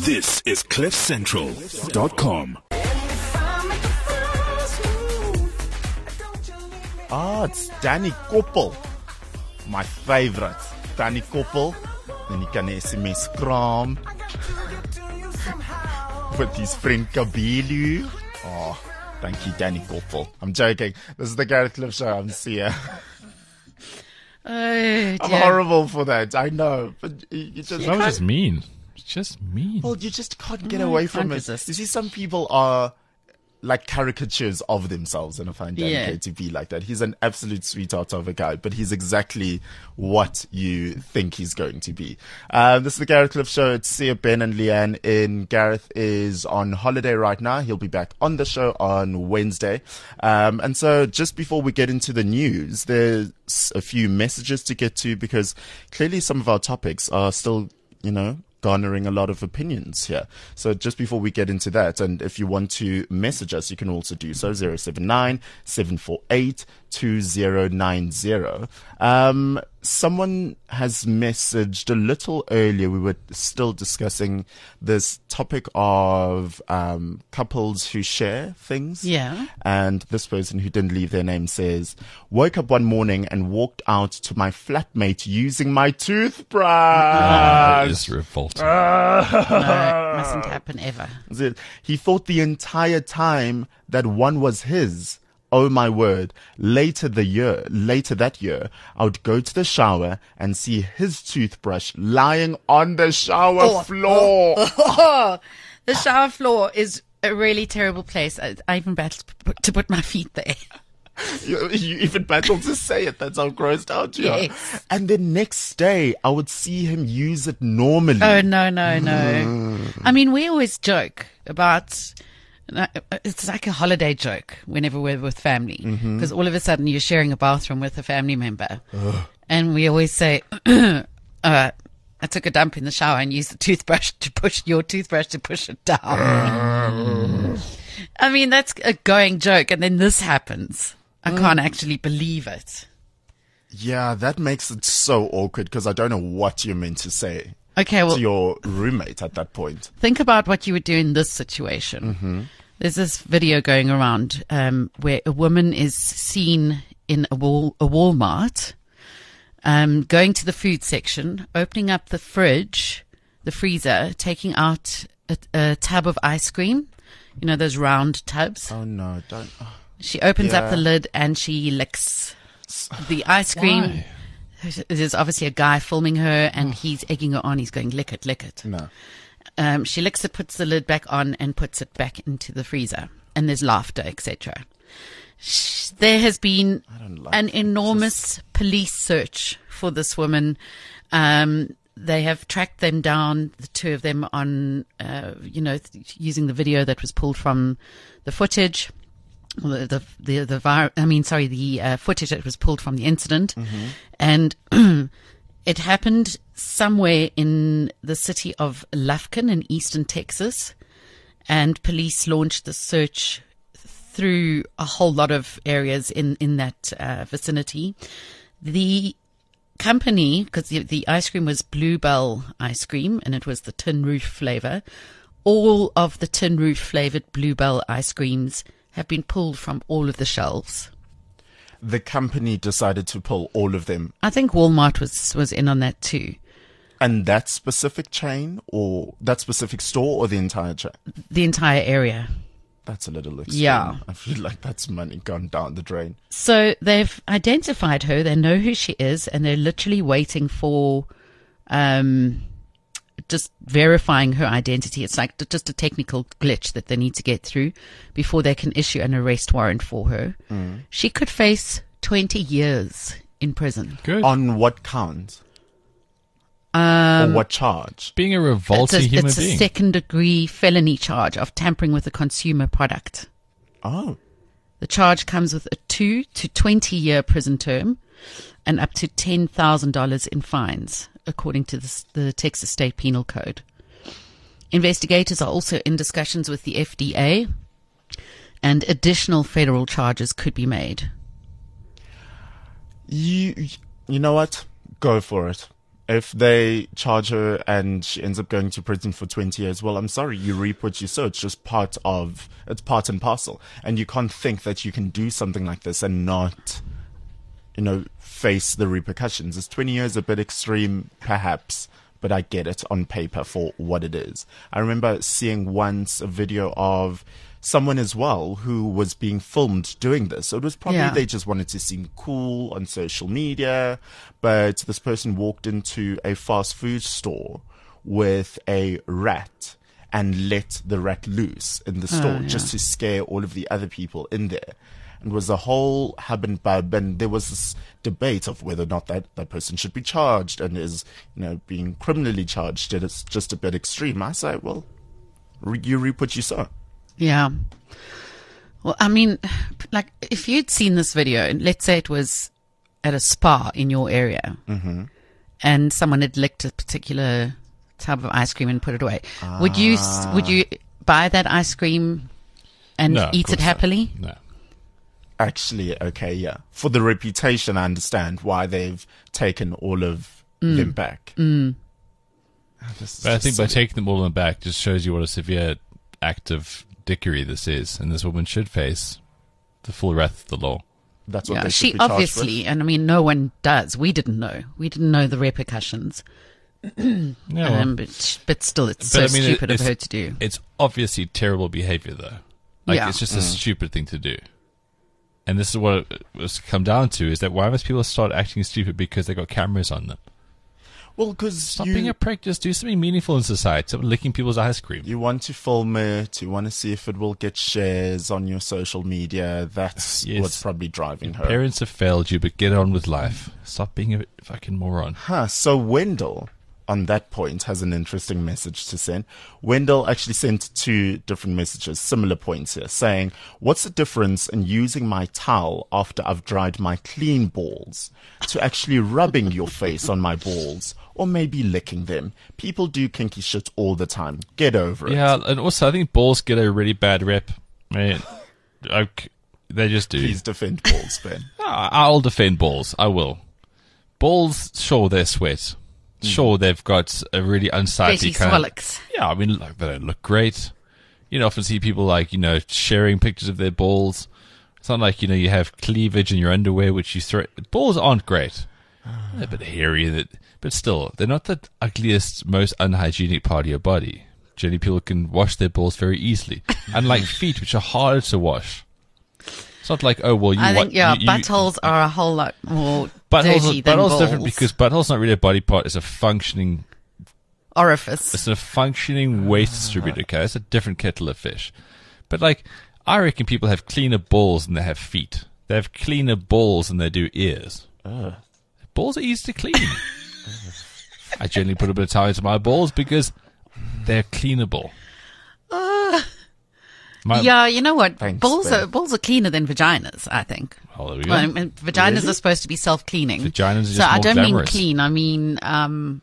This is CliffCentral.com. It's Danny Koppel. My favorite. Danny Koppel. Then he can SMS kram with his friend Kabilu. Oh, thank you, Danny Koppel. I'm joking. This is the Gareth Cliff Show. I'm Sia. I'm horrible for that. I know. But you just... That was just mean. It's just mean. Well, you just can't get away from it. You see, some people are like caricatures of themselves, and I find Danny to be like that. He's an absolute sweetheart of a guy, but he's exactly what you think he's going to be. This is the Gareth Cliff Show. It's Sia, Ben, and Leanne in. Gareth is on holiday right now. He'll be back on the show on Wednesday. And so just before we get into the news, there's a few messages to get to, because clearly some of our topics are still, garnering a lot of opinions here. So just before we get into that, and if you want to message us, you can also do so, 079-748-2090. Someone has messaged a little earlier. We were still discussing this topic of couples who share things. Yeah. And this person who didn't leave their name says, woke up one morning and walked out to my flatmate using my toothbrush. That is revolting. No, it mustn't happen ever. He thought the entire time that one was his. Oh my word. Later that year, I would go to the shower and see his toothbrush lying on the shower floor. The shower floor is a really terrible place. I even battled to put my feet there. You even battled to say it. That's how grossed out you are. Yes. And the next day, I would see him use it normally. Oh, no. I mean, we always joke about... It's like a holiday joke whenever we're with family, because all of a sudden you're sharing a bathroom with a family member. And we always say, I took a dump in the shower and used the toothbrush to push it down. I mean, that's a going joke. And then this happens. I can't actually believe it. Yeah, that makes it so awkward, because I don't know what you're meant to say. Okay, well, to your roommate at that point. Think about what you would do in this situation. There's this video going around where a woman is seen in a Walmart, going to the food section, opening up the freezer, taking out a tub of ice cream. You know, those round tubs. Oh, no, don't. She opens up the lid and she licks the ice cream. Why? There's obviously a guy filming her, and he's egging her on. He's going, lick it, lick it. No. She licks it, puts the lid back on, and puts it back into the freezer. And there's laughter, etc. There has been an enormous police search for this woman. They have tracked them down, the two of them, on, using the video that was pulled from the footage. The footage that was pulled from the incident, and it happened somewhere in the city of Lufkin in eastern Texas, and police launched the search through a whole lot of areas in that vicinity. The company, because the ice cream was Bluebell ice cream, and it was the tin roof flavor, all of the tin roof flavored Bluebell ice creams have been pulled from all of the shelves. The company decided to pull all of them. I think Walmart was in on that too. And that specific chain, or that specific store, or the entire chain? The entire area. That's a little extreme. Yeah. I feel like that's money gone down the drain. So they've identified her. They know who she is, and they're literally waiting for just verifying her identity. It's like just a technical glitch that they need to get through before they can issue an arrest warrant for her. She could face 20 years in prison. Good. On what count? Or what charge? Being a revolting human it's being. a second-degree felony charge of tampering with a consumer product. Oh. The charge comes with a 2 to 20-year prison term and up to $10,000 in fines, according to the Texas State Penal Code. Investigators are also in discussions with the FDA, and additional federal charges could be made. You know what? Go for it. If they charge her and she ends up going to prison for 20 years, well, I'm sorry, you reap what you sow. It's just part and parcel. And you can't think that you can do something like this and not, face the repercussions. Is 20 years a bit extreme? Perhaps. But I get it on paper for what it is. I remember seeing once a video of someone as well who was being filmed doing this. So it was probably they just wanted to seem cool on social media. But this person walked into a fast food store with a rat and let the rat loose in the store just to scare all of the other people in there. It was a whole hub and bub, and there was this debate of whether or not that person should be charged and is, being criminally charged. It's just a bit extreme. I say, well, you reap what you sow. Yeah. Well, I mean, like, if you'd seen this video, and let's say it was at a spa in your area, and someone had licked a particular type of ice cream and put it away, would you buy that ice cream and eat it happily? No. Actually, okay, yeah. For the reputation, I understand why they've taken all of them back. But I think by taking them all back just shows you what a severe act of dickery this is, and this woman should face the full wrath of the law. That's what they should she be charged obviously, with. and I mean, no one does. We didn't know. We didn't know the repercussions. But still, it's stupid of her to do. It's obviously terrible behavior, though. It's just a stupid thing to do. And this is what it was come down to, is that why must people start acting stupid because they got cameras on them? Well, because Stop being a prick. Just do something meaningful in society. Stop licking people's ice cream. You want to film it. You want to see if it will get shares on your social media. That's what's probably driving her. Parents have failed you, but get on with life. Stop being a fucking moron. So Wendell, on that point, has an interesting message to send. Wendell actually sent 2 different messages, similar points here, saying, what's the difference in using my towel after I've dried my clean balls to actually rubbing your face on my balls or maybe licking them? People do kinky shit all the time. Get over it. Yeah, and also I think balls get a really bad rep. I mean, they just do. Please defend balls, Ben. I'll defend balls. I will. Balls, sure, they're sweat. Sure, they've got a really unsightly kind swallocks. Yeah, I mean, they don't look great. You often see people sharing pictures of their balls. It's not like, you have cleavage in your underwear, which you throw. Balls aren't great. They're a bit hairy, but still, they're not the ugliest, most unhygienic part of your body. Generally, people can wash their balls very easily. Unlike feet, which are harder to wash. It's not like, I think buttholes are a whole lot more dirty than balls. Butthole's different because butthole's not really a body part. It's a functioning orifice. It's a functioning waste distributor. Okay, it's a different kettle of fish. But I reckon people have cleaner balls than they have feet. They have cleaner balls than they do ears. Balls are easy to clean. I generally put a bit of time into my balls because they're cleanable. You know what? Thanks, balls are cleaner than vaginas, I think. Oh, there we go. Well, vaginas are supposed to be self-cleaning. Vaginas are just so I more don't glamorous. mean clean. I mean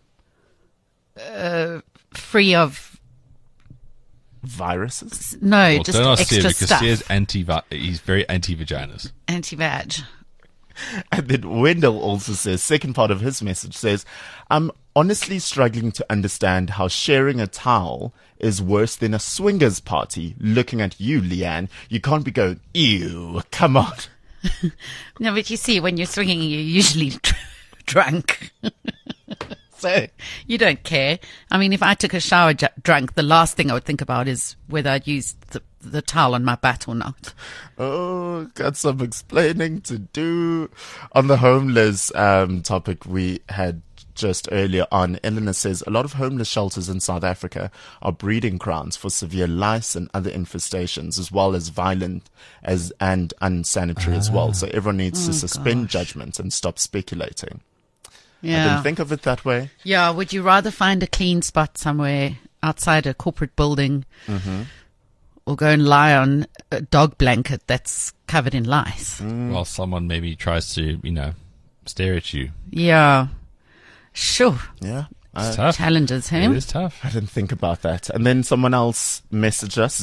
free of viruses. No, just don't ask extra Sia because stuff. Sia's he's very anti-vaginas. Anti-vag. And then Wendell also says, second part of his message says, I'm honestly struggling to understand how sharing a towel is worse than a swingers party. Looking at you, Leanne, you can't be going, ew, come on. No, but you see, when you're swinging, you're usually drunk. So you don't care. I mean, if I took a shower drunk, the last thing I would think about is whether I'd used the towel on my butt or not. Oh, got some explaining to do. On the homeless topic we had just earlier on, Eleanor says a lot of homeless shelters in South Africa are breeding grounds for severe lice and other infestations, as well as violent and unsanitary as well. So everyone needs to suspend judgment and stop speculating. I didn't think of it that way. Yeah, would you rather find a clean spot somewhere outside a corporate building or go and lie on a dog blanket that's covered in lice? While someone maybe tries to, stare at you. Yeah. Sure. Yeah. It's tough. Challenges him. It is tough. I didn't think about that. And then someone else messaged us,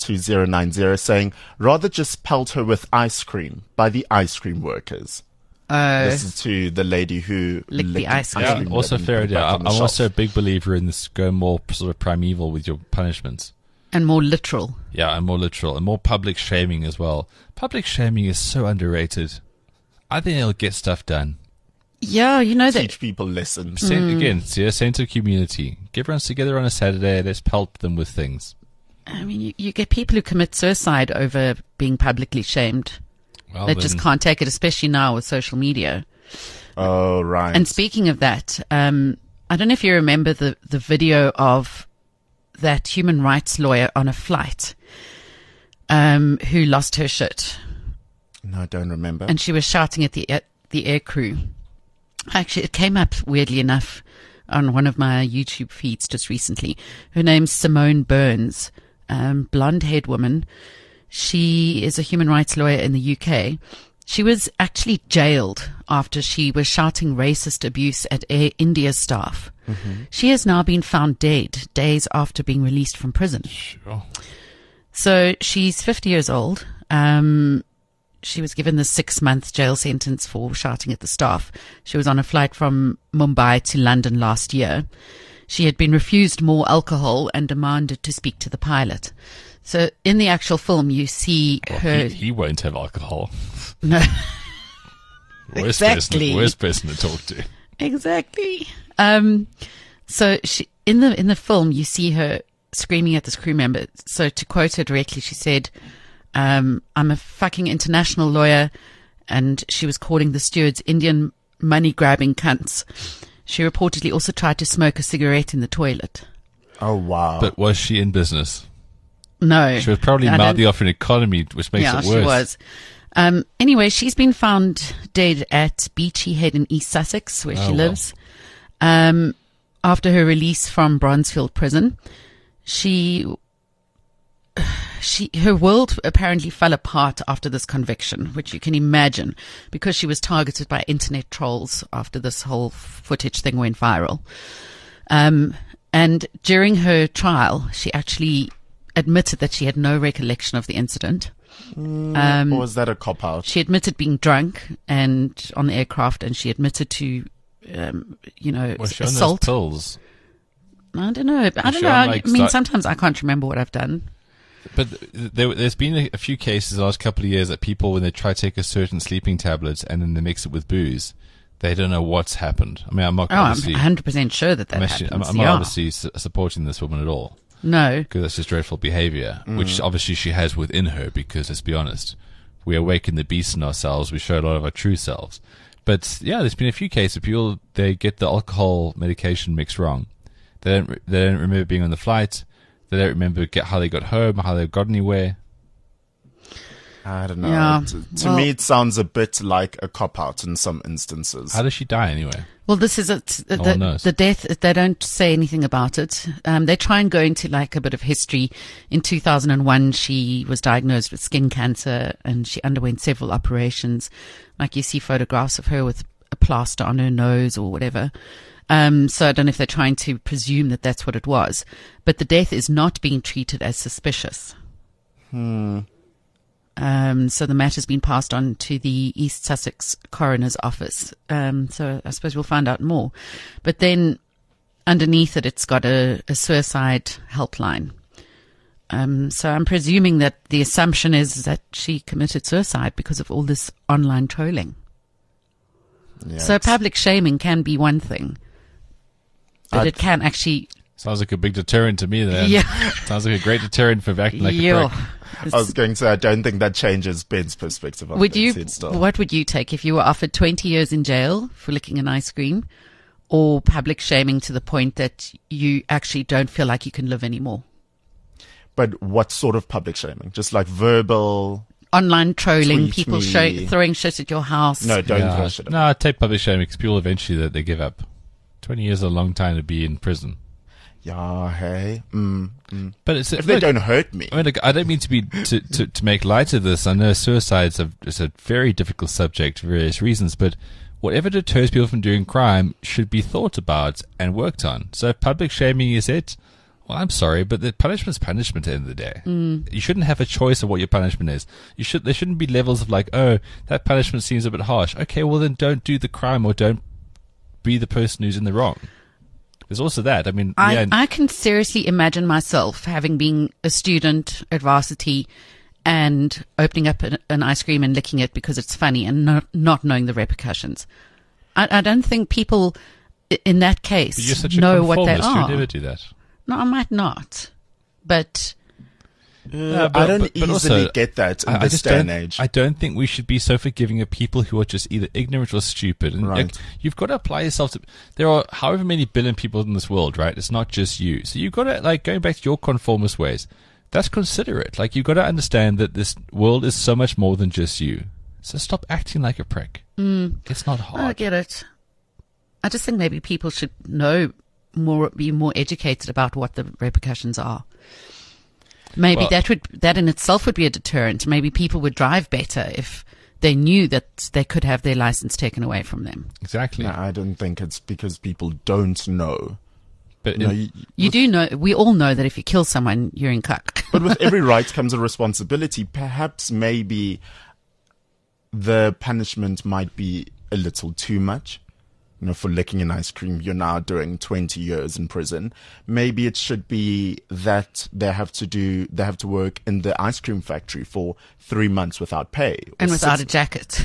07974822090, saying, rather just pelt her with ice cream by the ice cream workers. This is to the lady who licked the ice cream. Yeah, also fair idea. I'm also a big believer in this go more sort of primeval with your punishments. And more literal. Yeah, and more literal. And more public shaming as well. Public shaming is so underrated. I think it'll get stuff done. Yeah, you know that. Teach people lessons. Again, see a sense of community. Get everyone together on a Saturday. Let's pelt them with things. I mean, you get people who commit suicide over being publicly shamed. Well, They just can't take it, especially now with social media. Oh, right. And speaking of that, I don't know if you remember the video of that human rights lawyer on a flight who lost her shit. No, I don't remember. And she was shouting at the air crew. Actually, it came up, weirdly enough, on one of my YouTube feeds just recently. Her name's Simone Burns, blonde-haired woman. She is a human rights lawyer in the UK. She was actually jailed after she was shouting racist abuse at Air India staff. Mm-hmm. She has now been found dead days after being released from prison. Sure. So she's 50 years old. She was given the 6-month jail sentence for shouting at the staff. She was on a flight from Mumbai to London last year. She had been refused more alcohol and demanded to speak to the pilot. So in the actual film, you see her. He won't have alcohol. No. Exactly. Worst person to talk to. Exactly. So she, in the film, you see her screaming at this crew member. So to quote her directly, she said, I'm a fucking international lawyer, and she was calling the stewards Indian money-grabbing cunts. She reportedly also tried to smoke a cigarette in the toilet. Oh, wow. But was she in business? No. She was probably mildly off an economy, which makes it worse. Yeah, she was. Anyway, she's been found dead at Beachy Head in East Sussex, where she lives. After her release from Bronzefield Prison, her world apparently fell apart after this conviction, which you can imagine, because she was targeted by internet trolls after this whole footage thing went viral. And during her trial, she actually admitted that she had no recollection of the incident. Or was that a cop-out? She admitted being drunk and on the aircraft, and she admitted to, Was she assault. on those pills? I don't know. I mean, sometimes I can't remember what I've done. But there's been a few cases the last couple of years that people, when they try to take a certain sleeping tablet and then they mix it with booze, they don't know what's happened. I mean, I'm not obviously... I'm 100% sure that happens. I'm not obviously supporting this woman at all. No. Because that's just dreadful behavior, which obviously she has within her, because, let's be honest, we awaken the beast in ourselves. We show a lot of our true selves. But, yeah, there's been a few cases of people, they get the alcohol medication mixed wrong. They don't remember being on the flight. They don't remember how they got home, how they got anywhere. I don't know. Yeah. To me, it sounds a bit like a cop-out in some instances. How does she die anyway? Well, this is the death. They don't say anything about it. They try and go into like a bit of history. In 2001, she was diagnosed with skin cancer, and she underwent several operations. Like you see photographs of her with a plaster on her nose or whatever. So I don't know if they're trying to presume that that's what it was. But the death is not being treated as suspicious. So the matter's been passed on to the East Sussex Coroner's Office. So I suppose we'll find out more. But then underneath it, it's got a suicide helpline. So I'm presuming that the assumption is that she committed suicide because of all this online trolling. Yeah, so public shaming can be one thing, but it can actually... Sounds like a big deterrent to me then. Yeah. Sounds like a great deterrent for acting like a prick. I was going to say, I don't think that changes Ben's perspective on it. What would you take if you were offered 20 years in jail for licking an ice cream, or public shaming to the point that you actually don't feel like you can live anymore? But what sort of public shaming? Just like verbal... Online trolling, people throwing shit at your house. No, don't throw shit at me. No, I'd take public shaming because people eventually they give up. 20 years is a long time to be in prison. Yeah, hey. But it's, if they don't hurt me. I mean, I don't mean to be to make light of this. I know suicide is a very difficult subject for various reasons, but whatever deters people from doing crime should be thought about and worked on. So if public shaming is it, Well, I'm sorry, but the punishment's punishment at the end of the day. You shouldn't have a choice of what your punishment is. There shouldn't be levels of like, oh, that punishment seems a bit harsh. Okay, well then don't do the crime or don't be the person who's in the wrong. There's also that. I mean, I can seriously imagine myself having been a student at varsity and opening up an ice cream and licking it because it's funny and not knowing the repercussions. I don't think people in that case but you're such a know what they conformist. are. You'd never do that. No, I might not, but I don't easily get that in this day and age. I don't think we should be so forgiving of people who are just either ignorant or stupid. And Right. you've got to apply yourself to. There are however many billion people in this world, right? It's not just you. So you've got to, like, going back to your conformist ways. That's considerate. Like, you've got to understand that this world is so much more than just you. So stop acting like a prick. It's not hard. I get it. I just think maybe people should know more, be more educated about what the repercussions are. Maybe that in itself would be a deterrent. Maybe people would drive better if they knew that they could have their license taken away from them. Exactly. No, I don't think it's because people don't know. But No, You do know, we all know that if you kill someone, you're in cuck. but with every right comes a responsibility. Perhaps maybe the punishment might be a little too much. You know, for licking an ice cream, you're now doing 20 years in prison. Maybe it should be that they have to work in the ice cream factory for 3 months without pay. Or And without a jacket.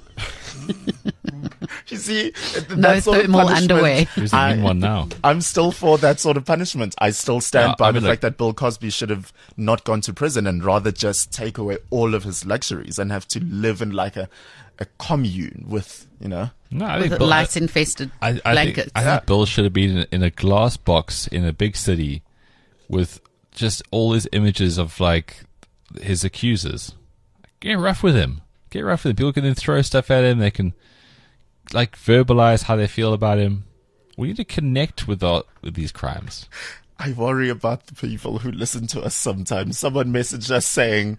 You see, No that sort of thermal punishment, underwear. who's the mean one now? I'm still for that sort of punishment. I still stand Yeah, by I mean, the look- fact that Bill Cosby should have not gone to prison and rather just take away all of his luxuries and have to live in like a commune with, you know. No, I With think Bill, lice-infested blankets. I think Bill should have been in a glass box in a big city with just all his images of like his accusers. Get rough with him. Get rough with him. People can then throw stuff at him. They can like verbalize how they feel about him. We need to connect with these crimes. I worry about the people who listen to us sometimes. Someone messaged us saying,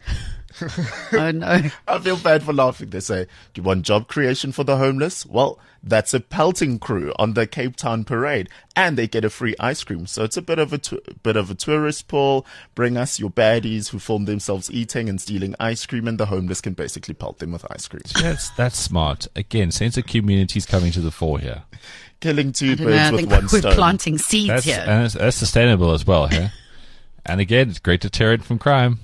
Oh, no. I feel bad for laughing. They say, do you want job creation for the homeless? Well, that's a pelting crew on the Cape Town parade, and they get a free ice cream. So it's a bit of a tourist pull. Bring us your baddies who film themselves eating and stealing ice cream, and the homeless can basically pelt them with ice cream. That's smart. Again, sense of community is coming to the fore here. Killing two I don't birds know. I with think one we're stone. planting seeds here. That's sustainable as well here. And again, it's great deterrent from crime.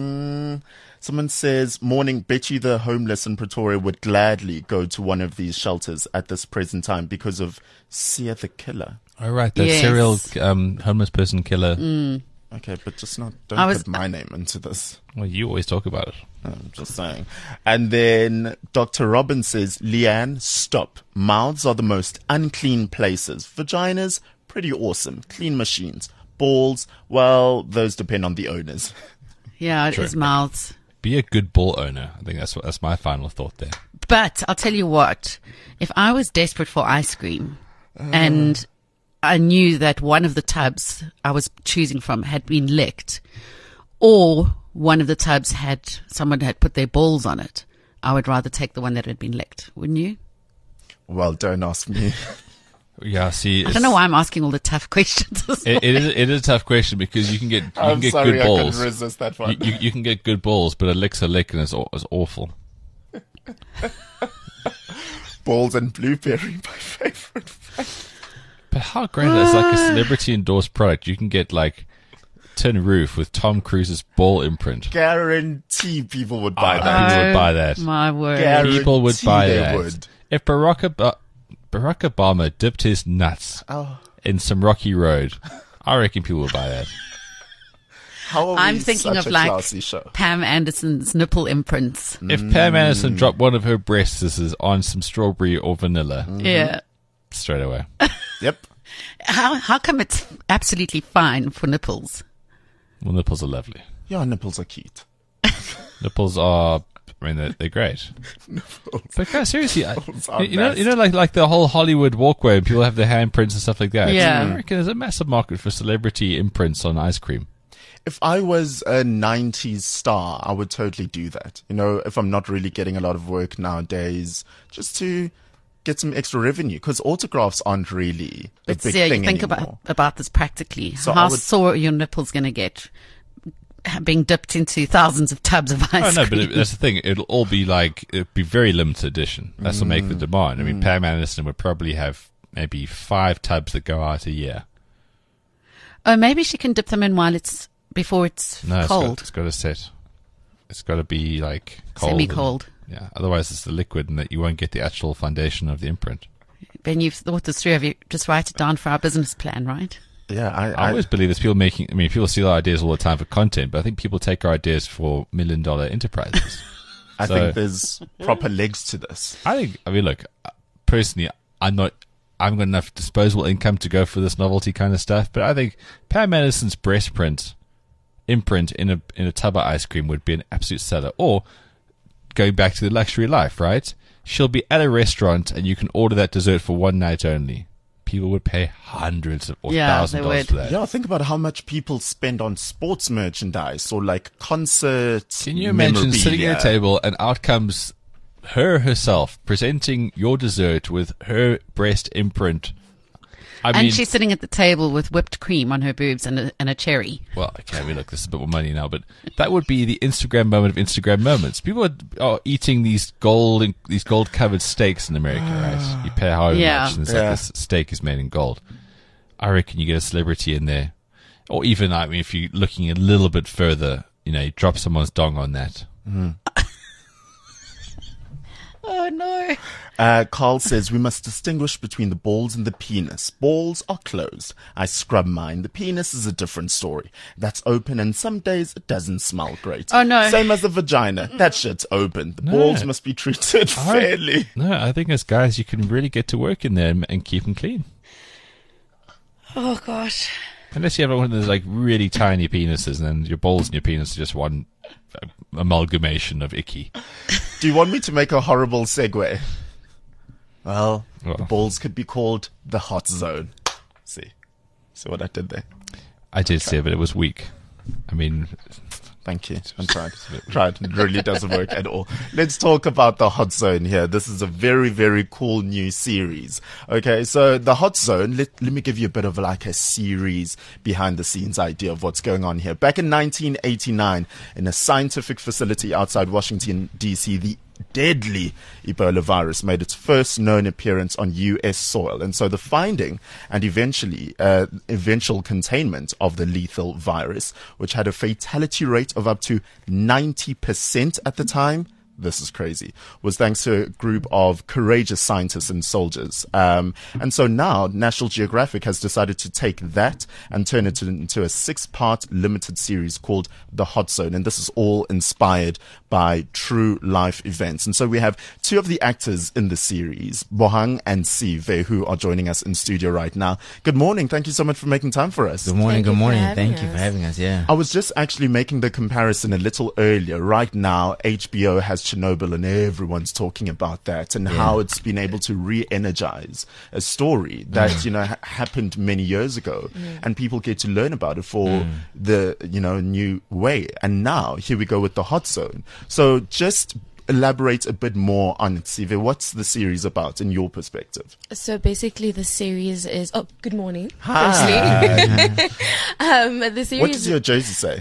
Someone says, morning, bet you the homeless in Pretoria would gladly go to one of these shelters at this present time because of Sia the Killer. All right, that Yes. serial homeless person killer. Okay, but just don't I was- put my name into this. Well, you always talk about it. I'm just saying. And then Dr. Robin says, Leanne, stop. Mouths are the most unclean places. Vaginas, pretty awesome. Clean machines. Balls, well, those depend on the owners. Yeah, it is mouths. Be a good ball owner. I think that's my final thought there. But I'll tell you what, if I was desperate for ice cream and I knew that one of the tubs I was choosing from had been licked, or one of the tubs someone had put their balls on it, I would rather take the one that had been licked, wouldn't you? Well, don't ask me. Yeah, see, I don't know why I'm asking all the tough questions. it is a tough question because you can get I'm good sorry, I balls. couldn't resist that one. You can get good balls, but a lick's a lick and it's awful. Balls and blueberry, my favorite. But how great is like a celebrity endorsed product? You can get like tin roof with Tom Cruise's ball imprint. Guarantee people would buy that. People would buy that. My word. Guarantee People would buy they that. would. If Barack Obama dipped his nuts in some rocky road, I reckon people would buy that. How are I'm we thinking such of a like classy show? Pam Anderson's nipple imprints. If Pam Anderson dropped one of her breasts on some strawberry or vanilla, Yeah. straight away. Yep. How come it's absolutely fine for nipples? Well, nipples are lovely. Your nipples are cute. Nipples are, I mean, they're great. But guys, seriously, Nipples are you know, best. like the whole Hollywood walkway, and people have their handprints and stuff like that. Yeah. I reckon there's a massive market for celebrity imprints on ice cream. If I was a 90s star, I would totally do that. You know, if I'm not really getting a lot of work nowadays, just to get some extra revenue because autographs aren't really a Let's big see how thing you think anymore. about this practically. So how I would- sore are your nipples going to get being dipped into thousands of tubs of ice Oh no, cream? but that's the thing. It'll all be it'll be very limited edition. That's what make the demand. I mean, Pam Anderson would probably have maybe 5 tubs that go out a year. Oh, maybe she can dip them in before it's No, cold. it's got to set. It's got to be like cold, Semi-cold. Yeah, otherwise it's the liquid, and that you won't get the actual foundation of the imprint. Ben, you've thought this through. Have you just write it down for our business plan, right? Yeah, I always believe there's people making. I mean, people steal our ideas all the time for content, but I think people take our ideas for $1 million enterprises. I So- think there's proper legs to this. I mean, look, personally, I've got enough disposable income to go for this novelty kind of stuff, but I think Pam Anderson's breast imprint in a tub of ice cream would be an absolute seller. Or going back to the luxury life, right? She'll be at a restaurant and you can order that dessert for one night only. People would pay hundreds or Yeah, they $1,000 would. for that. Yeah, think about how much people spend on sports merchandise or like concerts. Can you imagine sitting at a table and out comes her herself presenting your dessert with her breast imprint? And she's sitting at the table with whipped cream on her boobs and a cherry. Well, okay, I mean, look, this is a bit more money now, but that would be the Instagram moment of Instagram moments. People are eating these gold covered steaks in America, right? You pay however much, and it's like this steak is made in gold. I reckon you get a celebrity in there, or even, I mean, if you're looking a little bit further, you drop someone's dong on that. Oh no! Carl says we must distinguish between the balls and the penis. Balls are closed. I scrub mine. The penis is a different story. That's open, and some days it doesn't smell great. Oh, no. Same as the vagina. That shit's open. The balls must be treated fairly. No, I think as guys, you can really get to work in there and keep them clean. Oh gosh! Unless you have one of those like really tiny penises, and then your balls and your penis are just one amalgamation of icky. Do you want me to make a horrible segue? Well, Well. the balls could be called the hot zone. See what I did there? I did say, but it was weak. I mean, Thank you. I tried. It really doesn't work at all. Let's talk about the Hot Zone here. This is a very, very cool new series. Okay, so the Hot Zone, let me give you a bit of like a series behind the scenes idea of what's going on here. Back in 1989, in a scientific facility outside Washington, D.C., the deadly Ebola virus made its first known appearance on U.S. soil. And so the finding and eventual containment of the lethal virus, which had a fatality rate of up to 90% at the time, this is crazy, was thanks to a group of courageous scientists and soldiers. And so now National Geographic has decided to take that and turn it into a 6-part limited series called The Hot Zone. And this is all inspired by true life events. And so we have 2 of the actors in the series, Bohang and Sive, who are joining us in studio right now. Good morning. Thank you so much for making time for us. Good morning. Thank Good you for morning. having Thank you for us. having us. Yeah. I was just actually making the comparison a little earlier. Right now, HBO has Chernobyl and everyone's talking about that and how it's been able to re-energize a story that, happened many years ago and people get to learn about it for the, new way. And now here we go with the Hot Zone. So just elaborate a bit more on it, Sive. What's the series about in your perspective? So basically, the series is. Oh, good morning. Hi. Firstly, the series. What does your jersey say?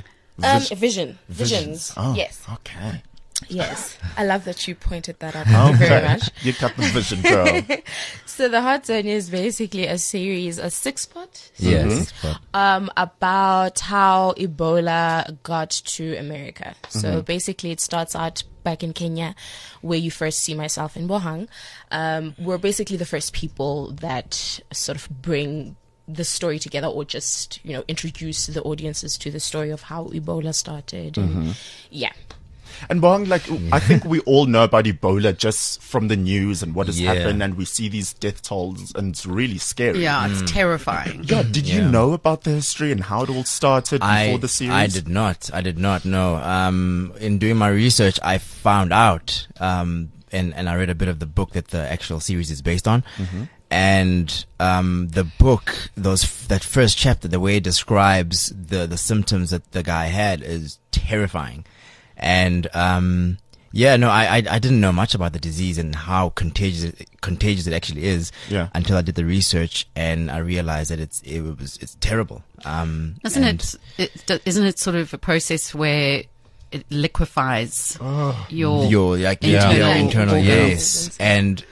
Visions. Oh, Yes. Okay. Yes. I love that you pointed that out. Thank you very much. You got the vision, girl. So the Hot Zone is basically a series, a 6-part. Yes. About how Ebola got to America. So basically, it starts out back in Kenya, where you first see myself and Bohang. We're basically the first people that sort of bring the story together, or just introduce the audiences to the story of how Ebola started. And And Bohang, I think we all know about Ebola just from the news and what has happened, and we see these death tolls, and it's really scary. Yeah, it's terrifying. Yeah, did you know about the history and how it all started before the series? I did not know. In doing my research, I found out, and I read a bit of the book that the actual series is based on. And the book, that first chapter, the way it describes the symptoms that the guy had is terrifying. And Yeah, no, I didn't know much about the disease and how contagious it actually is. Yeah. Until I did the research and I realized that it's terrible. Isn't it sort of a process where it liquefies your internal organs? yes, and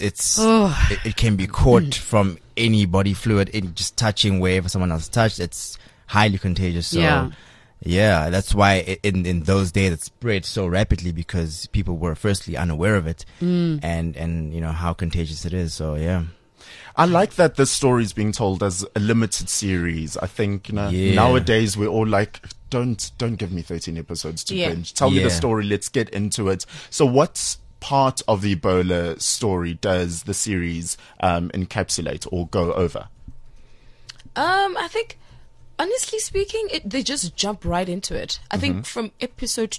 it can be caught from any body fluid, just touching wherever someone else touched. It's highly contagious. So yeah, that's why in those days it spread so rapidly, because people were firstly unaware of it and you know how contagious it is. So yeah. I like that this story is being told as a limited series. I think, you know, nowadays we're all like, don't give me 13 episodes to binge. Tell me the story. Let's get into it. So what part of the Ebola story does the series encapsulate or go over? I think, honestly speaking, they just jump right into it. I think from episode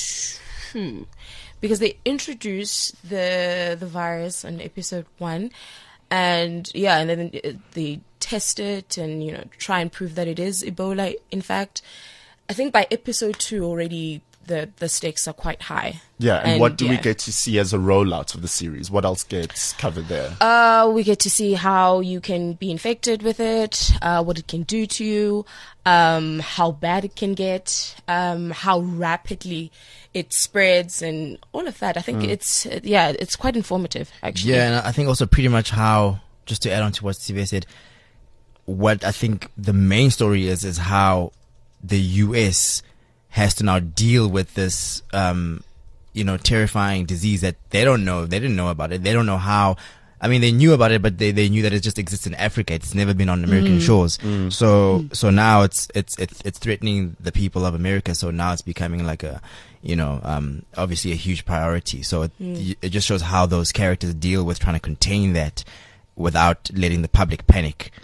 2, because they introduce the virus in episode 1, and then they test it and, you know, try and prove that it is Ebola. In fact, I think by episode 2 already the stakes are quite high. Yeah, and what do we get to see as a rollout of the series? What else gets covered there? We get to see how you can be infected with it, what it can do to you, how bad it can get, how rapidly it spreads, and all of that. I think it's quite informative, actually. Yeah, and I think also pretty much how, just to add on to what Steve said, what I think the main story is how the US has to now deal with this, terrifying disease that they don't know. They didn't know about it. They don't know how. I mean, they knew about it, but they knew that it just exists in Africa. It's never been on American shores. So now it's threatening the people of America. So now it's becoming like a, obviously a huge priority. So it just shows how those characters deal with trying to contain that without letting the public panic.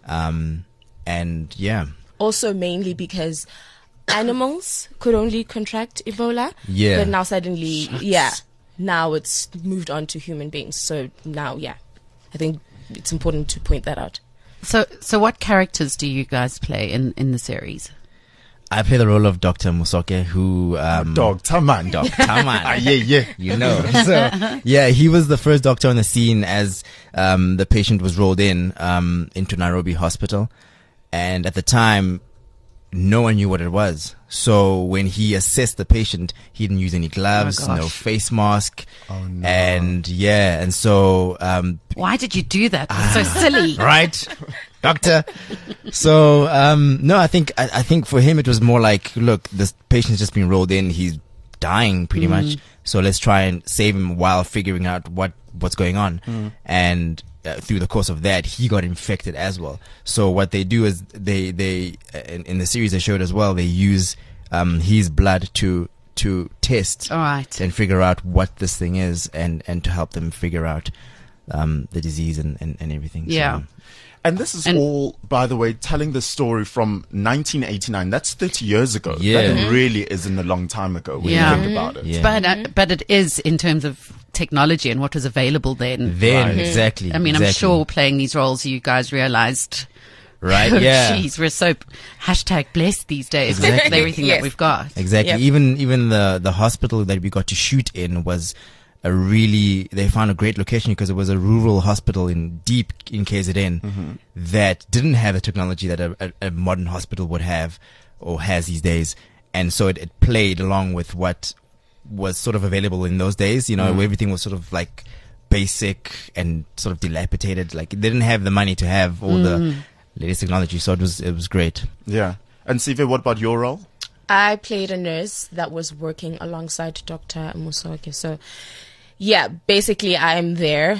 And yeah. Also mainly because animals could only contract Ebola. Yeah. But now suddenly, now it's moved on to human beings. So now, I think it's important to point that out. So what characters do you guys play in the series? I play the role of Dr. Musoke, who Dog Taman. Yeah. You know. So yeah, he was the first doctor on the scene as the patient was rolled into Nairobi Hospital. And at the time, no one knew what it was. So when he assessed the patient, he didn't use any gloves, no face mask. Oh, no. And so why did you do that? It's so silly. Right? Doctor. So no, I think for him it was more like, look, this patient's just been rolled in, he's dying pretty much. So let's try and save him while figuring out what's going on. And through the course of that, he got infected as well. So what they do is they in the series they showed as well, they use his blood to test and figure out what this thing is and to help them figure out the disease and everything. Yeah. So, and this is all, by the way, telling the story from 1989. That's 30 years ago. Yeah. That really isn't a long time ago when you think about it. Yeah. But it is in terms of technology and what was available then. Exactly. I mean, exactly. I'm sure playing these roles, you guys realized, right? Yeah. Jeez, we're so #blessed these days with everything that we've got. Exactly. Yep. Even the hospital that we got to shoot in was they found a great location because it was a rural hospital deep in KZN that didn't have the technology that a modern hospital would have or has these days. And so it played along with what was sort of available in those days, where everything was sort of like basic and sort of dilapidated. Like they didn't have the money to have all the latest technology. So it was great. Yeah. And Sive, what about your role? I played a nurse that was working alongside Dr. Musoke. So, yeah, basically I'm there.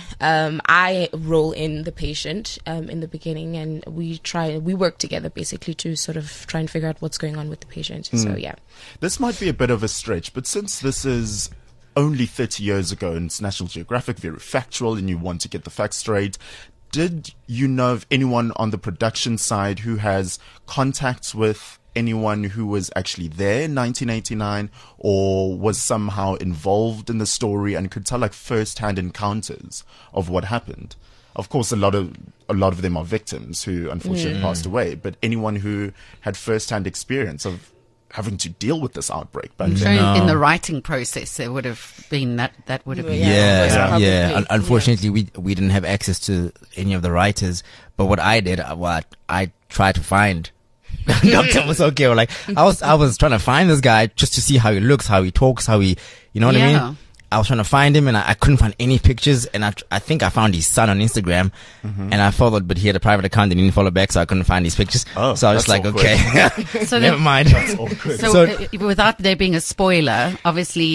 I roll in the patient in the beginning, and we work together basically to sort of try and figure out what's going on with the patient. So, yeah. This might be a bit of a stretch, but since this is only 30 years ago and it's National Geographic, very factual, and you want to get the facts straight, did you know of anyone on the production side who has contacts with anyone who was actually there in 1989 or was somehow involved in the story and could tell like first-hand encounters of what happened? Of course, a lot of them are victims who unfortunately passed away, but anyone who had first-hand experience of having to deal with this outbreak. But So in the writing process, there would have been that would have been. Yeah. Unfortunately, we didn't have access to any of the writers. But what I did, I tried to find Dr. Musoke. Or like I was trying to find this guy just to see how he looks, how he talks, how he, you know what I mean? I was trying to find him and I couldn't find any pictures, and I think I found his son on Instagram, and I followed, but he had a private account and he didn't follow back, so I couldn't find his pictures. Oh, so I was just like, awkward. okay, So never mind. So without there being a spoiler, obviously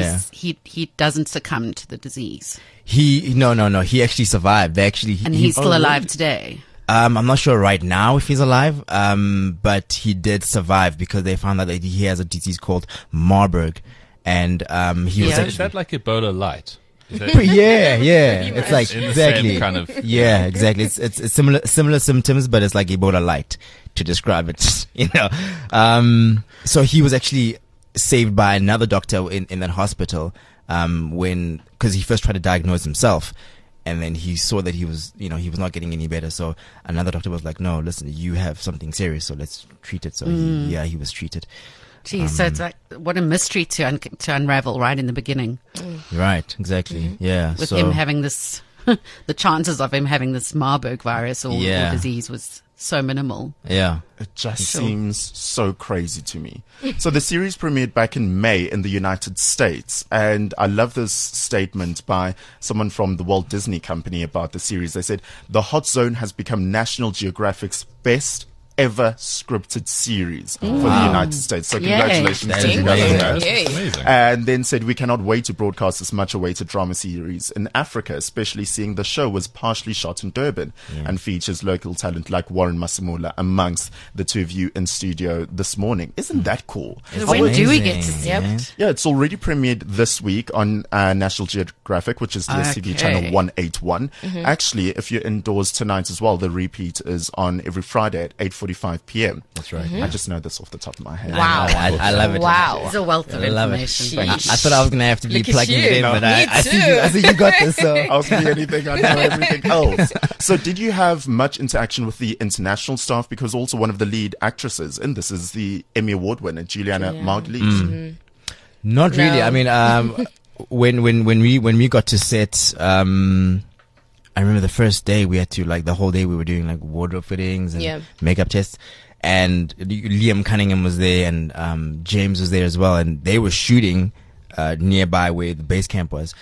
he doesn't succumb to the disease. No. He actually survived. He's still alive today. I'm not sure right now if he's alive, but he did survive because they found out that he has a disease called Marburg. And he was Is that like Ebola light? Is that It's like in the exactly same kind of exactly. It's similar symptoms, but it's like Ebola light to describe it. You know, so he was actually saved by another doctor in that hospital because he first tried to diagnose himself. And then he saw that he was not getting any better. So another doctor was like, no, listen, you have something serious, so let's treat it. So he was treated. Geez, so it's like, what a mystery to unravel right in the beginning. Right, exactly. Yeah. With him having this, the chances of him having this Marburg virus or disease was so minimal. Yeah. It just seems so crazy to me. So the series premiered back in May in the United States. And I love this statement by someone from the Walt Disney Company about the series. They said, "The Hot Zone has become National Geographic's best ever scripted series for the United States." So congratulations to you guys on that. amazing. And then said, "We cannot wait to broadcast this much awaited drama series in Africa, especially seeing the show was partially shot in Durban and features local talent like Warren Masemola amongst the two of you in studio this morning." Isn't that cool? So when do we get to see Yep. it? Yeah, it's already premiered this week on National Geographic, which is DSTV channel 181. Actually, if you're indoors tonight as well, the repeat is on every Friday at 8:45 p.m. That's right. I just know this off the top of my head. Wow. I love it. Wow. It's a wealth of I love it. information. I thought I was gonna have to be Look at plugging you. it in, No. but Me I too. think you got this. So Ask me anything, I know everything else. So did you have much interaction with the international staff? Because also one of the lead actresses in this is the Emmy Award winner, Juliana Margulies. not really. No. I mean, when we got to set, I remember the first day we had to, like, the whole day we were doing like wardrobe fittings and makeup tests. And Liam Cunningham was there, and James was there as well, and they were shooting nearby where the base camp was.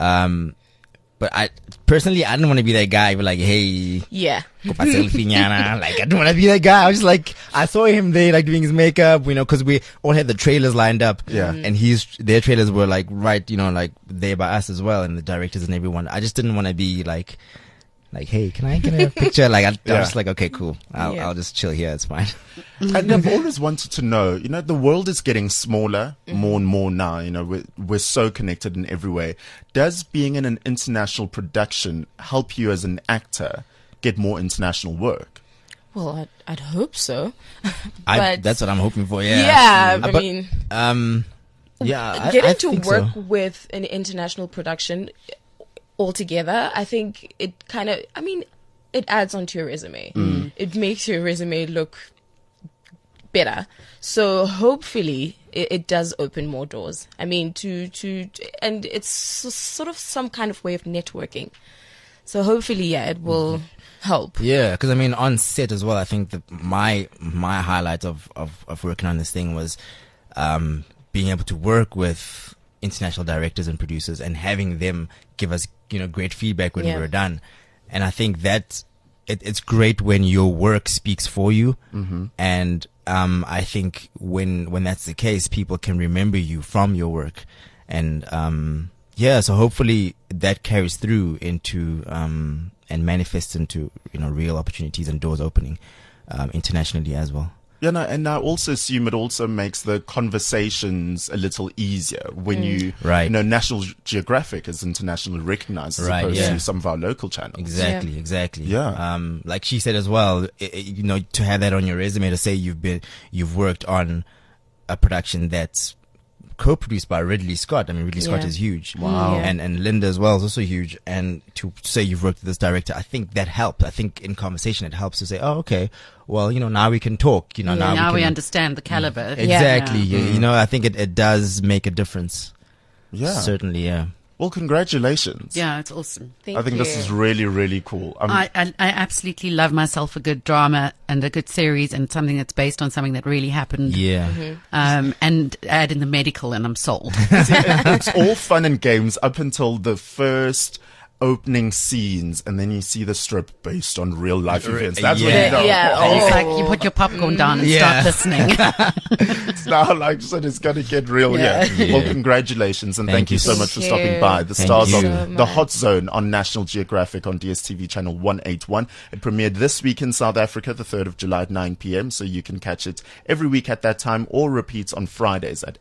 But I didn't want to be that guy. But like, hey, Yeah. like, I didn't want to be that guy. I was just like, I saw him there, like, doing his makeup, because we all had the trailers lined up. Yeah. And their trailers were like right, like there by us as well, and the directors and everyone. I just didn't want to be like, hey, can I have a picture? Like, I was just like, okay, cool. I'll just chill here. It's fine. And I've always wanted to know, the world is getting smaller more and more now. We're so connected in every way. Does being in an international production help you as an actor get more international work? Well, I'd hope so. That's what I'm hoping for. Yeah. Yeah. I But, mean, yeah. getting I to think work so. with an international production altogether, I think it it adds onto your resume. It makes your resume look better. So hopefully it does open more doors. I mean, and it's sort of some kind of way of networking. So hopefully, it will help. Yeah, because I mean, on set as well, I think that my highlight of working on this thing was being able to work with international directors and producers and having them give us great feedback when we were done. And I think that it's great when your work speaks for you. And I think when that's the case, people can remember you from your work. And so hopefully that carries through into and manifests into real opportunities and doors opening internationally as well. Yeah, no, and I also assume it also makes the conversations a little easier when you, National Geographic is internationally recognized as opposed to some of our local channels. Exactly. Yeah. Like she said as well, to have that on your resume, to say you've worked on a production that's co-produced by Ridley Scott. I mean, Ridley Scott Yeah. is huge. Wow. Yeah. And Linda as well is also huge. And to say you've worked with this director, I think that helps. I think in conversation it helps to say, oh, okay, well, now we can talk. Now we can understand the caliber. Exactly. Yeah. I think it does make a difference. Yeah. Certainly, yeah. Well, congratulations. Yeah, it's awesome. I think this is really, really cool. I absolutely love myself a good drama and a good series and something that's based on something that really happened. Yeah. And add in the medical and I'm sold. It's all fun and games up until the first opening scenes, and then you see the strip based on real life events. That's when you know. Yeah. And it's like you put your popcorn down and start listening. It's now like shit is going to get real here. Well, congratulations and thank you so much for stopping by. The stars of The Hot Zone on National Geographic on DSTV channel 181. It premiered this week in South Africa, the 3rd of July at 9 p.m. So you can catch it every week at that time or repeats on Fridays at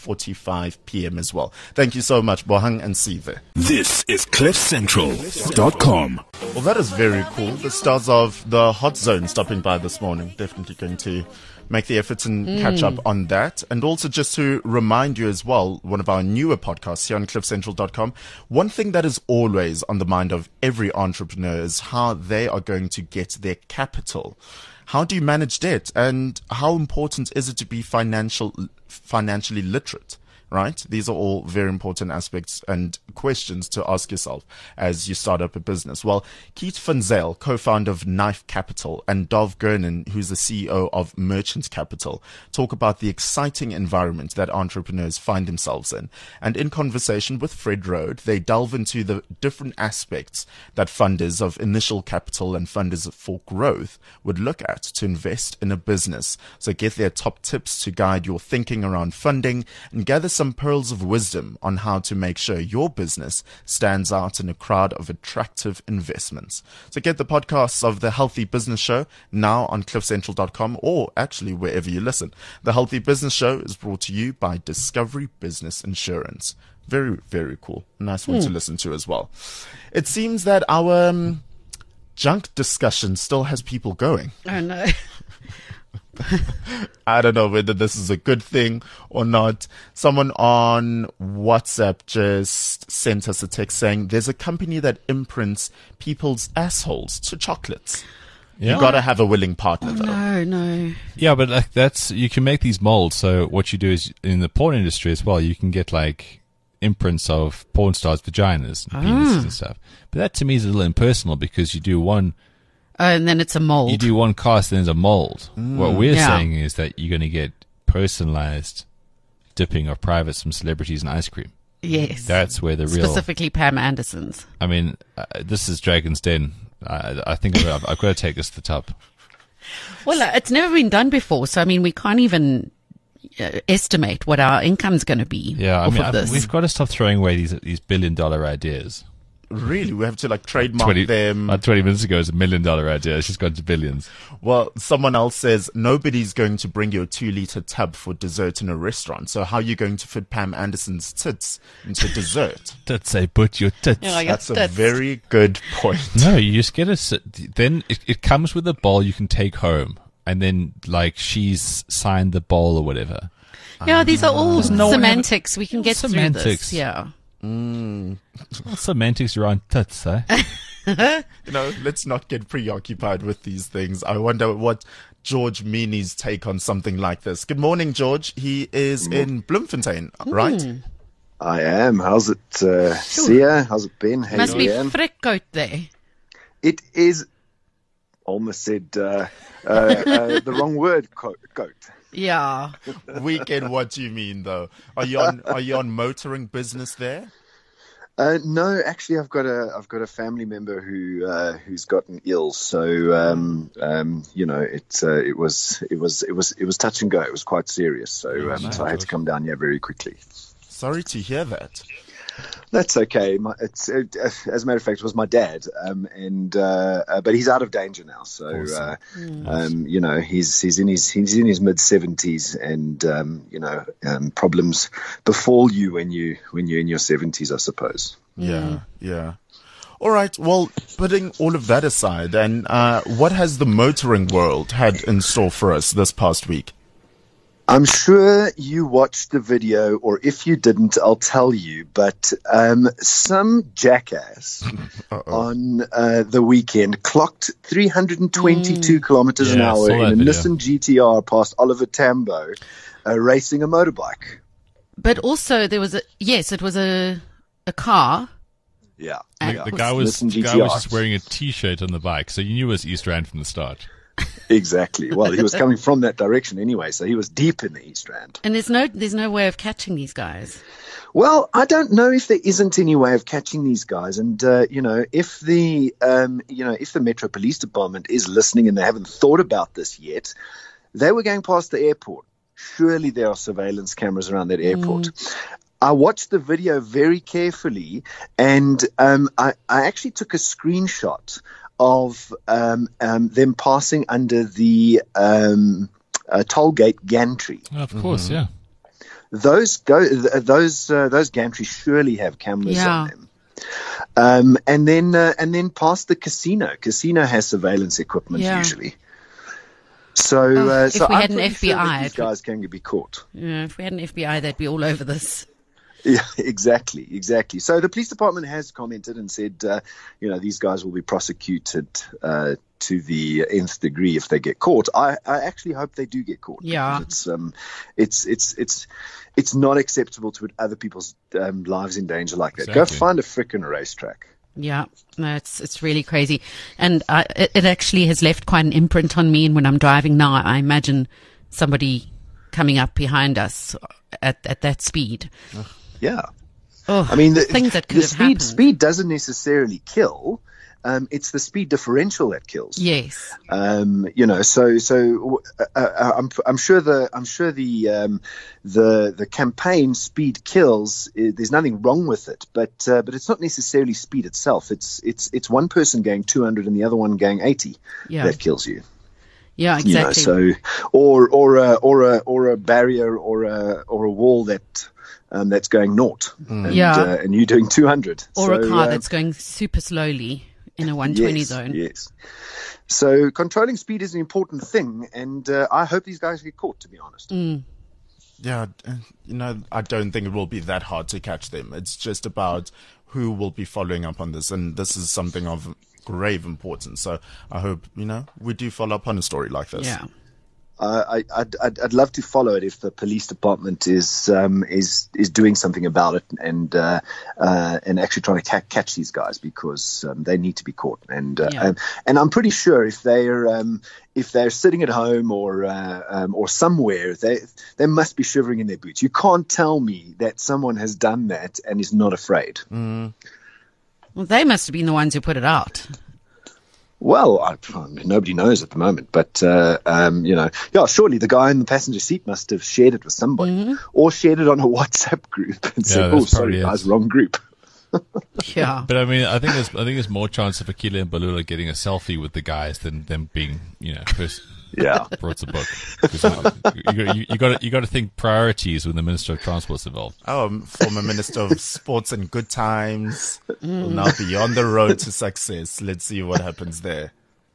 8:45 p.m. as well. Thank you so much, Bohang and Sive. This is CliffCentral.com. Well, that is very cool. The stars of The Hot Zone stopping by this morning. Definitely going to make the effort and catch up on that. And also just to remind you as well, one of our newer podcasts here on CliffCentral.com, one thing that is always on the mind of every entrepreneur is how they are going to get their capital. How do you manage debt? And how important is it to be financially literate? Right? These are all very important aspects and questions to ask yourself as you start up a business. Well, Keith Van Zyl, co-founder of Knife Capital, and Dov Gernon, who's the CEO of Merchant Capital, talk about the exciting environment that entrepreneurs find themselves in. And in conversation with Fred Rode, they delve into the different aspects that funders of initial capital and funders for growth would look at to invest in a business. So get their top tips to guide your thinking around funding and gather some pearls of wisdom on how to make sure your business stands out in a crowd of attractive investments. So get the podcasts of The Healthy Business Show now on CliffCentral.com or actually wherever you listen. The Healthy Business Show is brought to you by Discovery Business Insurance. Very, very cool. Nice one to listen to as well. It seems that our junk discussion still has people going. Oh, no. I don't know whether this is a good thing or not. Someone on WhatsApp just sent us a text saying there's a company that imprints people's assholes to chocolates. Yeah. You got to have a willing partner, though. No. Yeah, but like you can make these molds. So what you do is in the porn industry as well, you can get like imprints of porn stars' vaginas and penises and stuff. But that to me is a little impersonal because you do one. And then it's a mold. You do one cast, then there's a mold. What we're saying is that you're going to get personalized dipping of privates from celebrities in ice cream. Yes. That's where the real. Specifically Pam Anderson's. I mean, this is Dragon's Den. I think I've got to take this to the top. Well, it's never been done before, so I mean, we can't even estimate what our income's going to be. Yeah, off of this. we've got to stop throwing away these billion-dollar ideas. Really? We have to like trademark them. 20 minutes ago, it was $1 million idea. It's just gone to billions. Well, someone else says nobody's going to bring you a 2-liter tub for dessert in a restaurant. So how are you going to fit Pam Anderson's tits into dessert? Tits, say, put your tits. That's a very good point. No, you just get then it comes with a bowl you can take home. And then, like, she's signed the bowl or whatever. Yeah, these are all no semantics. We can get through semantics. this. Yeah. Well, semantics around tits, eh? Let's not get preoccupied with these things. I wonder what George Meany's take on something like this. Good morning, George. He is in Bloemfontein, right? I am. How's it, Sia? How's it been? Hey, Must be Leanne? frick out there. It is almost said the wrong word, goat. Yeah. We get what you mean, though. Are you on motoring business there? No, actually, I've got a family member who's gotten ill. So it was touch and go. It was quite serious. So so I had to come down here very quickly. Sorry to hear that. That's okay. As a matter of fact, it was my dad, but he's out of danger now. So, awesome. he's in his mid-70s, and problems befall you when you're in your 70s, I suppose. Yeah. All right. Well, putting all of that aside, and what has the motoring world had in store for us this past week? I'm sure you watched the video, or if you didn't, I'll tell you. But some jackass on the weekend clocked 322 kilometers an hour in a Nissan GTR past Oliver Tambo, racing a motorbike. But also there was it was a car. Yeah. The guy was just wearing a T-shirt on the bike, so you knew it was East Rand from the start. Exactly. Well, he was coming from that direction anyway, so he was deep in the East Rand. And there's no way of catching these guys. Well, I don't know if there isn't any way of catching these guys, and if the Metro Police Department is listening and they haven't thought about this yet, they were going past the airport. Surely there are surveillance cameras around that airport. I watched the video very carefully, and I actually took a screenshot of them passing under the toll gate gantry. Of course, yeah. Those gantries surely have cameras on them. And then past the casino. Casino has surveillance equipment usually. So if we had an FBI, FBI, these guys can be caught. Yeah, if we had an FBI, they'd be all over this. Yeah, exactly. So the police department has commented and said, these guys will be prosecuted to the nth degree if they get caught. I actually hope they do get caught. Yeah, it's not acceptable to put other people's lives in danger like that. Exactly. Go find a frickin' racetrack. Yeah, no, it's really crazy, and it actually has left quite an imprint on me. And when I'm driving now, I imagine somebody coming up behind us at that speed. Yeah. Oh, I mean, things that could have happened. Speed doesn't necessarily kill. It's the speed differential that kills. Yes. I'm sure the campaign speed kills. There's nothing wrong with it, but it's not necessarily speed itself. It's one person going 200 and the other one going 80 that kills you. Yeah, exactly. Or a barrier or a wall that's going 0 and you're doing 200, or a car that's going super slowly in a 120 zone. Yes. So controlling speed is an important thing, and I hope these guys get caught, to be honest. Yeah, I don't think it will be that hard to catch them. It's just about who will be following up on this, and this is something of grave importance. So I hope, we do follow up on a story like this. Yeah. I'd love to follow it if the police department is doing something about it and actually trying to catch these guys, because they need to be caught. And I'm pretty sure if they're sitting at home or somewhere, they must be shivering in their boots. You can't tell me that someone has done that and is not afraid. Well, they must have been the ones who put it out. Well, nobody knows at the moment, but surely the guy in the passenger seat must have shared it with somebody, or shared it on a WhatsApp group and said, "Oh, sorry, guys, wrong group." Yeah, but I mean, I think there's more chance of Akile and Balula getting a selfie with the guys than them being, brought the book. You got to think priorities when the Minister of Transport's involved. Former Minister of Sports and Good Times will now be on the road to success. Let's see what happens there.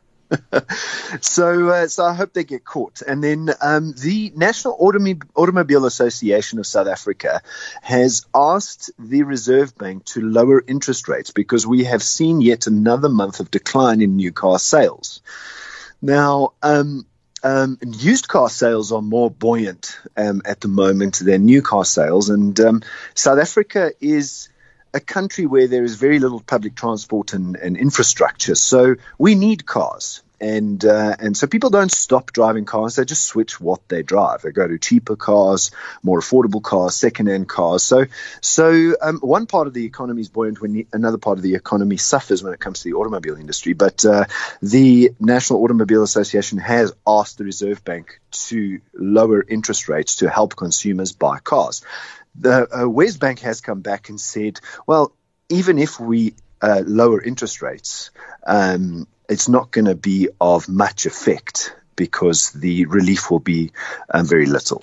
So I hope they get caught. And then the National Automobile Association of South Africa has asked the Reserve Bank to lower interest rates because we have seen yet another month of decline in new car sales. Now, used car sales are more buoyant at the moment than new car sales, and South Africa is a country where there is very little public transport and infrastructure, so we need cars. And so people don't stop driving cars; they just switch what they drive. They go to cheaper cars, more affordable cars, second-hand cars. So one part of the economy is buoyant when another part of the economy suffers when it comes to the automobile industry. But the National Automobile Association has asked the Reserve Bank to lower interest rates to help consumers buy cars. The Wesbank has come back and said, well, even if we lower interest rates, it's not going to be of much effect because the relief will be very little.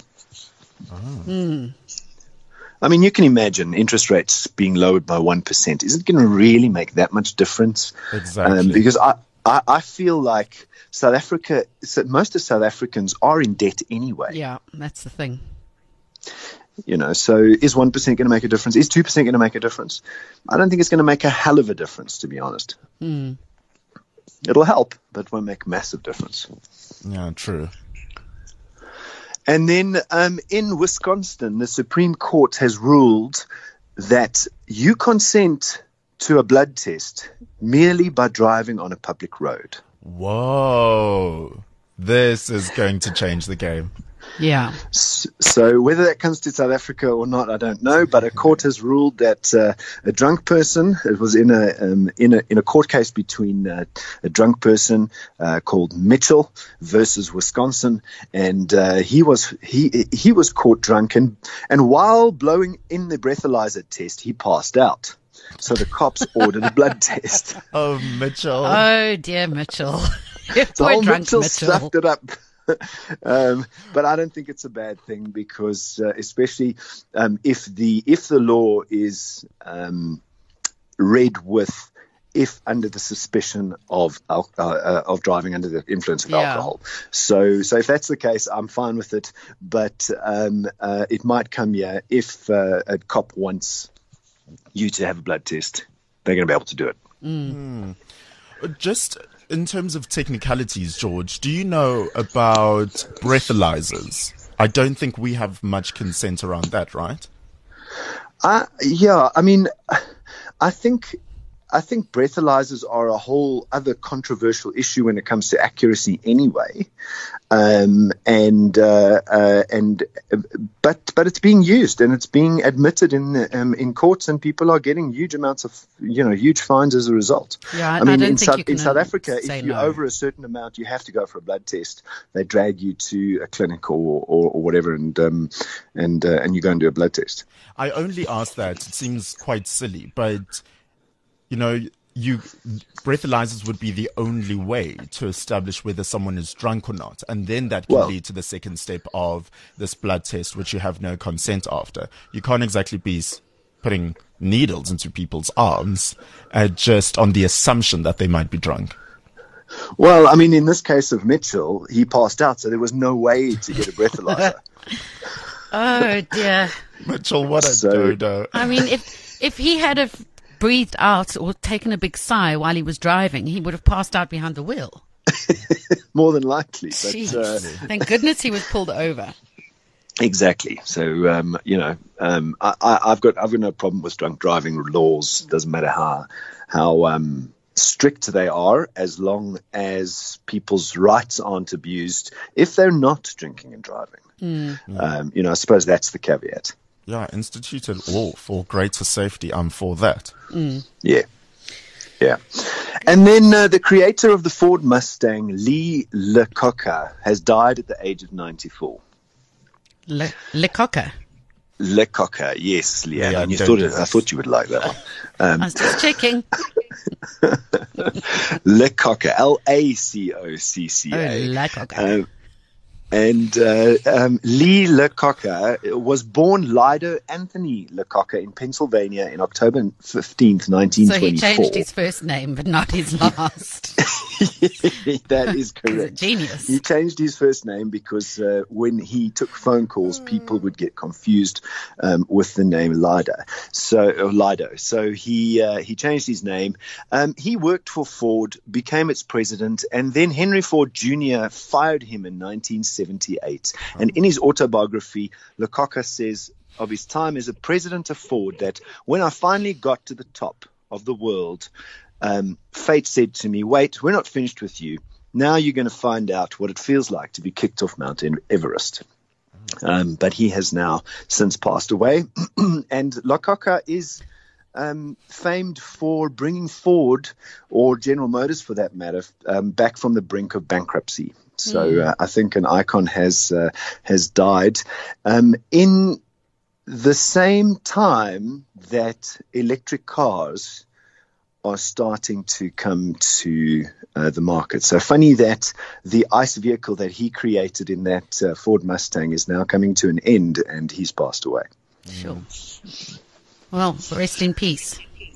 I mean, you can imagine interest rates being lowered by 1%. Is it going to really make that much difference? Exactly. Because I feel like South Africa, most of South Africans are in debt anyway. Yeah, that's the thing. So is 1% going to make a difference? Is 2% going to make a difference? I don't think it's going to make a hell of a difference, to be honest. It'll help, but it won't make a massive difference. Yeah, true. And then in Wisconsin, the Supreme Court has ruled that you consent to a blood test merely by driving on a public road. Whoa. This is going to change the game. Yeah. So whether that comes to South Africa or not, I don't know. But a court has ruled that a drunk person, it was in a court case between a drunk person called Mitchell versus Wisconsin, and he was caught drunk, and while blowing in the breathalyzer test, he passed out. So the cops ordered a blood test. Oh, Mitchell. Oh, dear Mitchell. So Poor drunk Mitchell Mitchell. stuffed it up. But I don't think it's a bad thing because, especially if the law is read with if under the suspicion of driving under the influence of alcohol. So if that's the case, I'm fine with it. But it might come here if a cop wants you to have a blood test, they're going to be able to do it. Just in terms of technicalities, George, do you know about breathalyzers? I don't think we have much consent around that, right? Yeah, I mean, I think breathalyzers are a whole other controversial issue when it comes to accuracy anyway. But it's being used and it's being admitted in courts, and people are getting huge amounts of huge fines as a result. Yeah, I mean, in South Africa, if you're no. over a certain amount, you have to go for a blood test. They drag you to a clinic or whatever, and you go and do a blood test. I only ask that. It seems quite silly, but breathalyzers would be the only way to establish whether someone is drunk or not. And then that can lead to the second step of this blood test, which you have no consent after. You can't exactly be putting needles into people's arms just on the assumption that they might be drunk. Well, I mean, in this case of Mitchell, he passed out, so there was no way to get a breathalyzer. Oh, dear. Mitchell, what a dodo. I mean, if he had breathed out or taken a big sigh while he was driving, he would have passed out behind the wheel. More than likely. But, thank goodness he was pulled over. Exactly. So, I've got no problem with drunk driving laws. Doesn't matter how strict they are, as long as people's rights aren't abused if they're not drinking and driving. I suppose that's the caveat. Yeah, instituted law for greater safety. I'm for that. Yeah. And then the creator of the Ford Mustang, Lee Iacocca, has died at the age of 94. Iacocca? Iacocca, yes, Leanne. I thought you would like that one. I was just checking. Iacocca, Lacocca. Oh, Iacocca. And Lee Iacocca was born Lido Anthony Iacocca in Pennsylvania in October 15th, 1924. So he changed his first name, but not his last. That is correct. Genius. He changed his first name because when he took phone calls, people would get confused with the name Lido. So he changed his name. He worked for Ford, became its president, and then Henry Ford Jr. fired him in 1978. And in his autobiography, Iacocca says of his time as a president of Ford that when I finally got to the top of the world, fate said to me, wait, we're not finished with you. Now you're going to find out what it feels like to be kicked off Mount Everest. But he has now since passed away. And Iacocca is famed for bringing Ford, or General Motors for that matter, back from the brink of bankruptcy. So I think an icon has died. In the same time that electric cars are starting to come to the market. So funny that the ICE vehicle that he created in that Ford Mustang is now coming to an end, and he's passed away. Sure. Well, rest in peace.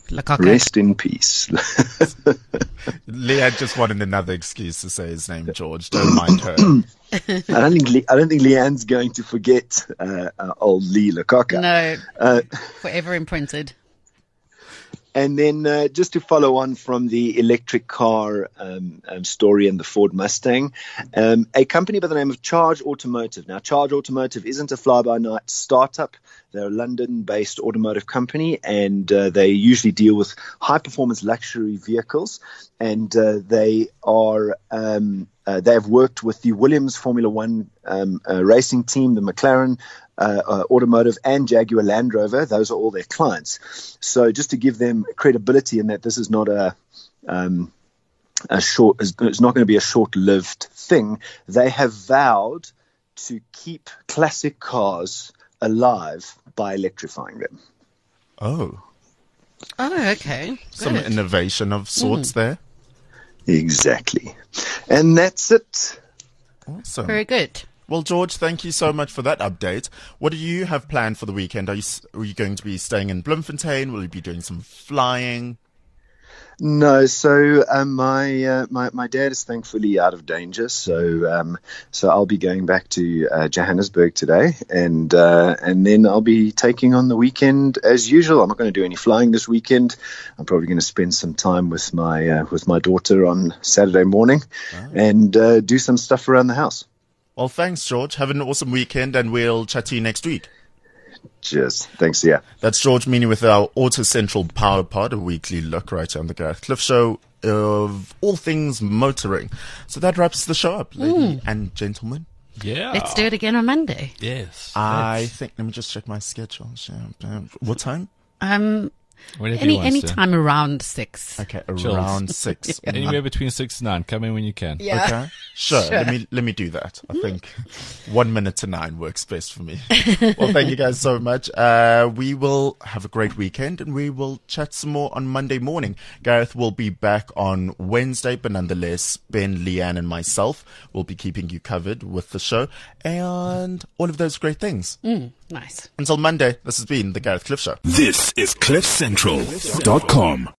Lekaka. Rest in peace. Leanne just wanted another excuse to say his name, George. Don't mind her. I don't think Leanne's going to forget old Lee Lekaka. No, forever imprinted. And then just to follow on from the electric car story and the Ford Mustang, a company by the name of Charge Automotive. Now, Charge Automotive isn't a fly-by-night startup. They're a London-based automotive company, and they usually deal with high-performance luxury vehicles. And they have worked with the Williams Formula One racing team, the McLaren Automotive, and Jaguar Land Rover. Those are all their clients. So just to give them credibility in that this is not it's not going to be a short-lived thing, they have vowed to keep classic cars alive by electrifying them. Oh, okay. some Good. innovation of sorts there. Exactly. And that's it. Awesome. Very good. Well, George, thank you so much for that update. What do you have planned for the weekend? Are you going to be staying in Bloemfontein? Will you be doing some flying? No, so my dad is thankfully out of danger, so I'll be going back to Johannesburg today, and then I'll be taking on the weekend as usual. I'm not going to do any flying this weekend. I'm probably going to spend some time with my daughter on Saturday morning, and do some stuff around the house. Well, thanks, George. Have an awesome weekend, and we'll chat to you next week. Cheers. Thanks, yeah. That's George Meany with our Auto Central Power Pod, a weekly look right here on the Gareth Cliff Show of all things motoring. So that wraps the show up, ladies and gentlemen. Yeah. Let's do it again on Monday. Yes. I think, let me just check my schedule. What time? Whenever you want Any to. time around 6. Okay, Chills. around 6. Anywhere between 6 and 9. Come in when you can. Yeah. Okay, sure. Let me do that. I think 1 minute to 9 works best for me. Well, thank you guys so much. We will have a great weekend, and we will chat some more on Monday morning. Gareth will be back on Wednesday, but nonetheless, Ben, Leanne, and myself will be keeping you covered with the show and all of those great things. Nice. Until Monday, this has been the Gareth Cliff Show. This is CliffCentral.com.